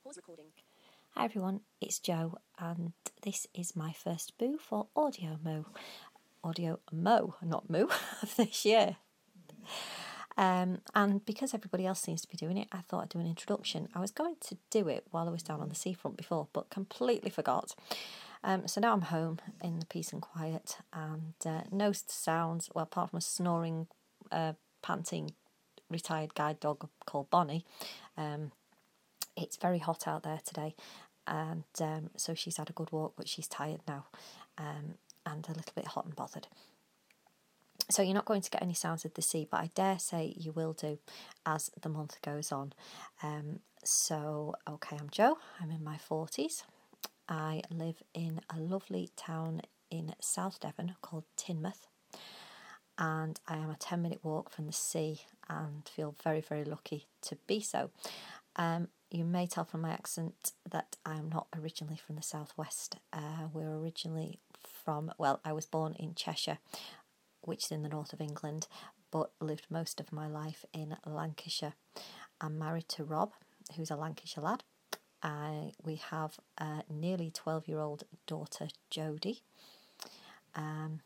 Hi everyone, it's Jo, and this is my first boo for Audio Mo, not Moo, of this year. And because everybody else seems to be doing it, I thought I'd do an introduction. I was going to do it while I was down on the seafront before, but completely forgot. So now I'm home in the peace and quiet, and no sounds, well, apart from a snoring, panting, retired guide dog called Bonnie. It's very hot out there today, and so she's had a good walk, but she's tired now, and a little bit hot and bothered. So you're not going to get any sounds of the sea, but I dare say you will do as the month goes on. Okay, I'm Jo. I'm in my 40s. I live in a lovely town in South Devon called Teignmouth, and I am a 10-minute walk from the sea and feel very, very lucky to be so. You may tell from my accent that I'm not originally from the southwest. We're originally from, I was born in Cheshire, which is in the north of England, but lived most of my life in Lancashire. I'm married to Rob, who's a Lancashire lad. We have a nearly 12-year-old daughter, Jodie, and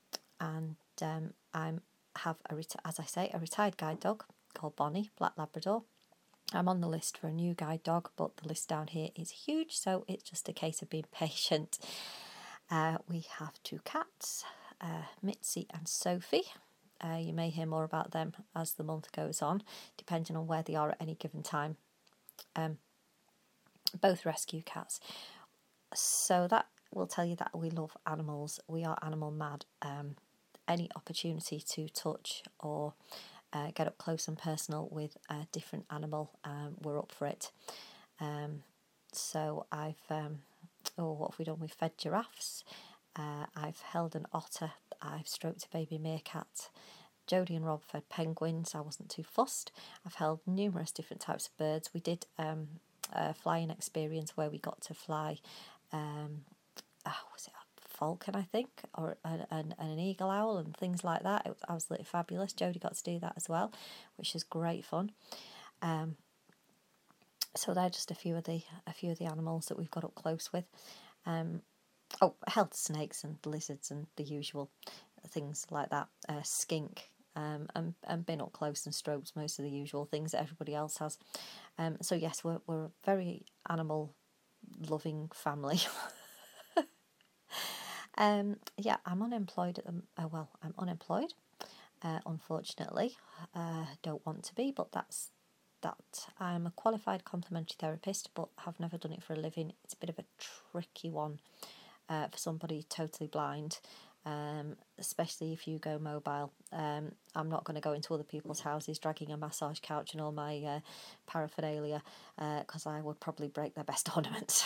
I have a retired guide dog called Bonnie, Black Labrador. I'm on the list for a new guide dog, but the list down here is huge, so it's just a case of being patient. We have 2 cats, Mitzi and Sophie. You may hear more about them as the month goes on, depending on where they are at any given time. Both rescue cats. So that will tell you that we love animals. We are animal mad. Any opportunity to touch or get up close and personal with a different animal, we're up for it. So I've, what have we done? We've fed giraffes, I've held an otter, I've stroked a baby meerkat. Jodie and Rob fed penguins, I wasn't too fussed. I've held numerous different types of birds. We did a flying experience where we got to fly, was it a falcon, I think, or an eagle owl and things like that. It was absolutely fabulous. Jodie got to do that as well, which is great fun. So they're just a few of the animals that we've got up close with. Held snakes and lizards and the usual things like that. Skink, and been up close and stroked most of the usual things that everybody else has. So yes, we're a very animal loving family. I'm unemployed at the I'm unemployed, unfortunately. Don't want to be, but that's that. I'm a qualified complementary therapist, but have never done it for a living. It's a bit of a tricky one for somebody totally blind, especially if you go mobile. I'm not going to go into other people's houses dragging a massage couch and all my paraphernalia, because I would probably break their best ornaments.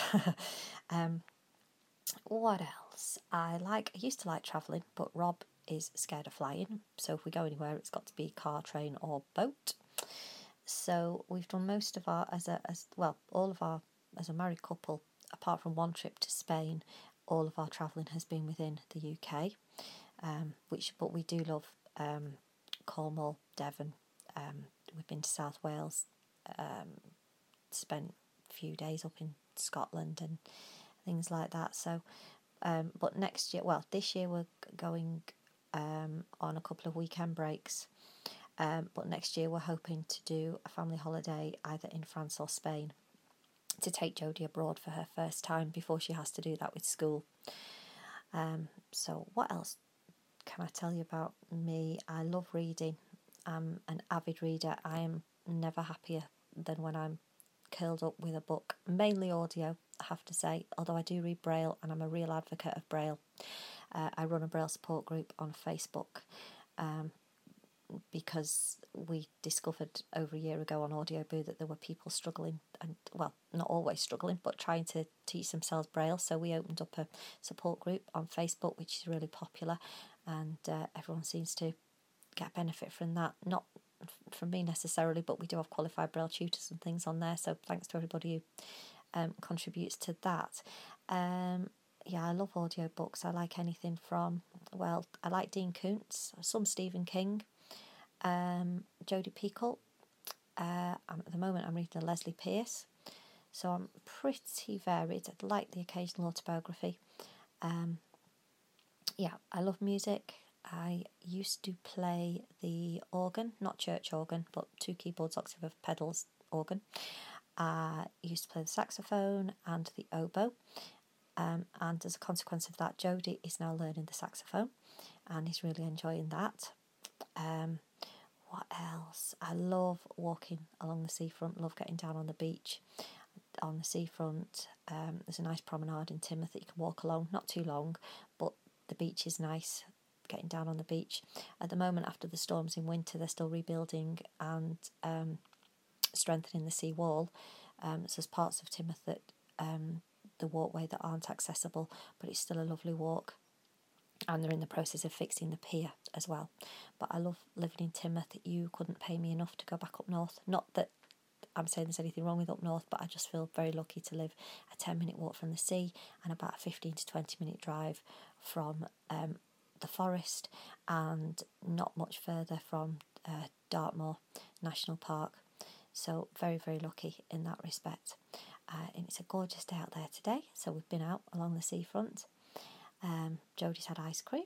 What else? I used to like travelling, but Rob is scared of flying, so if we go anywhere it's got to be car, train or boat. So we've done most of our, as a married couple, apart from one trip to Spain, all of our travelling has been within the UK, but we do love Cornwall, Devon. We've been to South Wales, spent a few days up in Scotland and things like that. So, but this year we're going on a couple of weekend breaks. But next year we're hoping to do a family holiday either in France or Spain to take Jodie abroad for her first time before she has to do that with school. So what else can I tell you about me? I love reading. I'm an avid reader. I am never happier than when I'm curled up with a book, mainly audio, I have to say, although I do read Braille and I'm a real advocate of Braille. I run a Braille support group on Facebook, because we discovered over a year ago on Audioboo that there were people struggling, and not always struggling, but trying to teach themselves Braille. So we opened up a support group on Facebook, which is really popular, and everyone seems to get benefit from that. Not from me necessarily, but we do have qualified Braille tutors and things on there, so thanks to everybody who contributes to that. I love audiobooks. I like anything from, I like Dean Koontz, some Stephen King, Jodi Picoult. At the moment I'm reading Leslie Pierce, So I'm pretty varied. I'd like the occasional autobiography. I love music. I used to play the organ, not church organ, but 2 keyboards, octave pedals organ. I used to play the saxophone and the oboe. And as a consequence of that, Jody is now learning the saxophone and he's really enjoying that. What else? I love walking along the seafront, love getting down on the beach. On the seafront, there's a nice promenade in Teignmouth that you can walk along, not too long, but the beach is nice, getting down on the beach. At the moment, after the storms in winter, they're still rebuilding and strengthening the sea wall. So there's parts of Teignmouth that the walkway that aren't accessible, but it's still a lovely walk. And they're in the process of fixing the pier as well. But I love living in Teignmouth. You couldn't pay me enough to go back up north. Not that I'm saying there's anything wrong with up north, but I just feel very lucky to live a 10-minute walk from the sea and about a 15 to 20-minute drive from the forest, and not much further from Dartmoor National Park. So very, very lucky in that respect. And it's a gorgeous day out there today, so we've been out along the seafront. Jodie's had ice cream.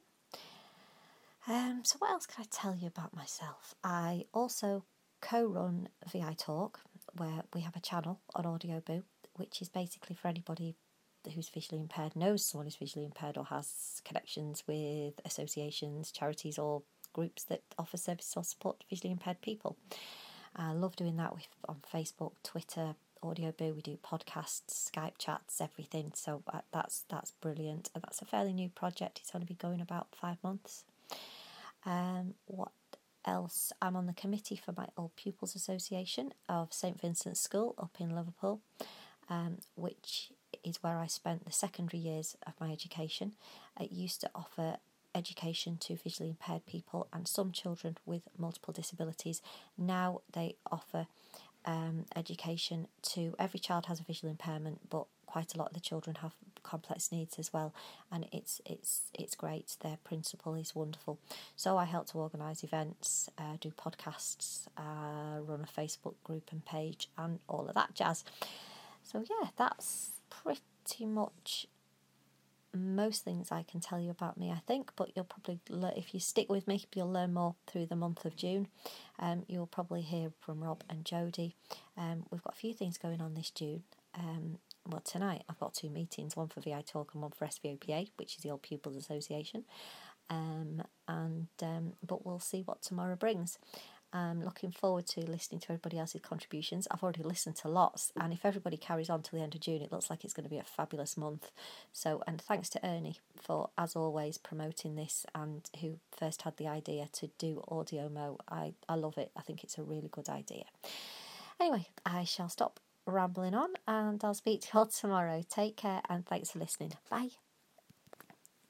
So what else can I tell you about myself? I also co-run VI Talk, where we have a channel on Audioboo, which is basically for anybody who's visually impaired, knows someone who's visually impaired, or has connections with associations, charities, or groups that offer services or support to visually impaired people. I love doing that on Facebook, Twitter, Audioboo. We do podcasts, Skype chats, everything. So that's brilliant. And that's a fairly new project. It's only been going about 5 months. What else? I'm on the committee for my Old Pupils Association of St Vincent's School up in Liverpool, which is where I spent the secondary years of my education. It used to offer education to visually impaired people and some children with multiple disabilities. Now they offer education to every child has a visual impairment, but quite a lot of the children have complex needs as well, and it's great. Their principal is wonderful. So I help to organise events, do podcasts, run a Facebook group and page, and all of that jazz. So yeah, that's pretty much most things I can tell you about me, I think, but you'll probably, if you stick with me, you'll learn more through the month of June. You'll probably hear from Rob and Jodie. We've got a few things going on this June. Well, tonight I've got 2 meetings, one for VI Talk and one for SVOPA, which is the Old Pupils Association. But we'll see what tomorrow brings. I'm looking forward to listening to everybody else's contributions. I've already listened to lots, and if everybody carries on till the end of June, it looks like it's going to be a fabulous month. So, and thanks to Ernie for, as always, promoting this, and who first had the idea to do Audio Mo. I love it. I think it's a really good idea. Anyway, I shall stop rambling on, and I'll speak to you all tomorrow. Take care, and thanks for listening. Bye.